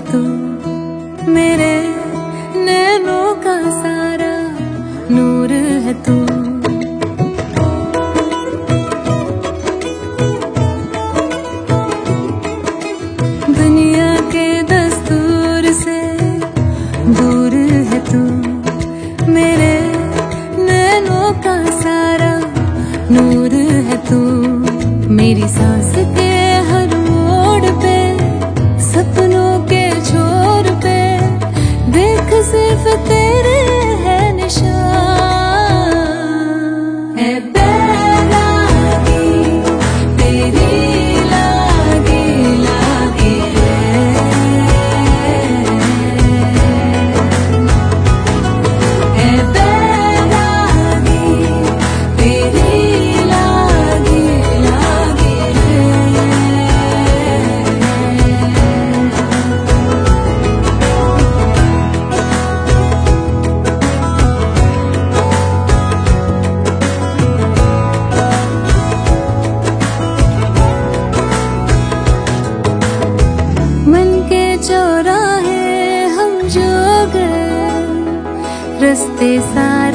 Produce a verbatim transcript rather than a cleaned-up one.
तू, मेरे नैनों का सारा नूर है तू। दुनिया के दस्तूर से दूर है तू, मेरे नैनों का सारा नूर है तू। मेरी सांस के हर मोड़ पे, सपनों के छोर पे, देख सिर्फ तेरे है निशान। है बैरागी तेरी लागी लागी है, है बैरागी तेरी लागी लागी है। मन के चौराहे हम जो गए, रास्ते सारे